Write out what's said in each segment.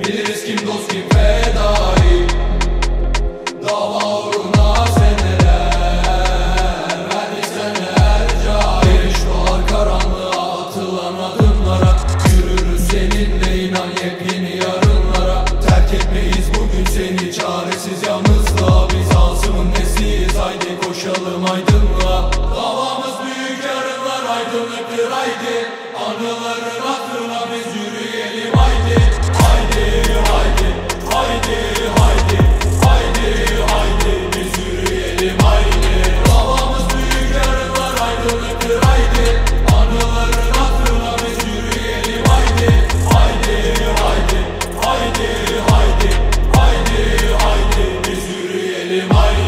Biliriz kim dost kim fedai. Dava uğruna seneler verdik seneler cahil. Doğar karanlığa atılan adımlara, yürürüz seninle inan yepyeni yarınlara. Terk etmeyiz bugün seni çaresiz yalnızlığa. Biz Asım'ın nesliyiz, haydi koşalım aydınlığa. Davamız büyük, yarınlar aydınlıktır, haydi. Anıların hatırına biz yürüyelim, haydi. Haydi, haydi, haydi, haydi, haydi, haydi, biz yürüyelim, haydi. Davamız büyük, yarınlar aydınlıktır, haydi. Anıların hatırına biz yürüyelim, haydi. Haydi, haydi, haydi, haydi, haydi, haydi, biz yürüyelim, haydi.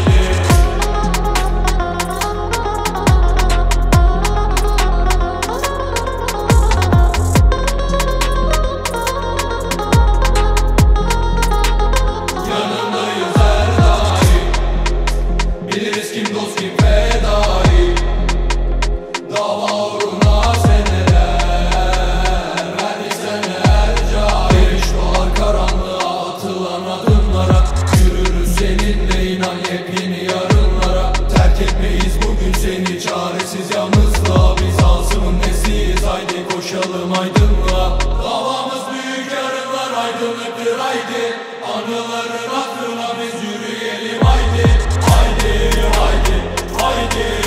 Biliriz kim dost kim fedai. Dava uğruna seneler verdik seneler cahil. Doğar karanlığa atılan adımlara, yürürüz seninle inan yepyeni yarınlara. Terk etmeyiz bugün seni çaresiz yalnızlığa. Biz Asım'ın nesliyiz, haydi koşalım aydınlığa. Davamız büyük, yarınlar aydınlıktır, haydi. Anıların hatırına biz yürüyelim, haydi. Haydi, haydi, haydi.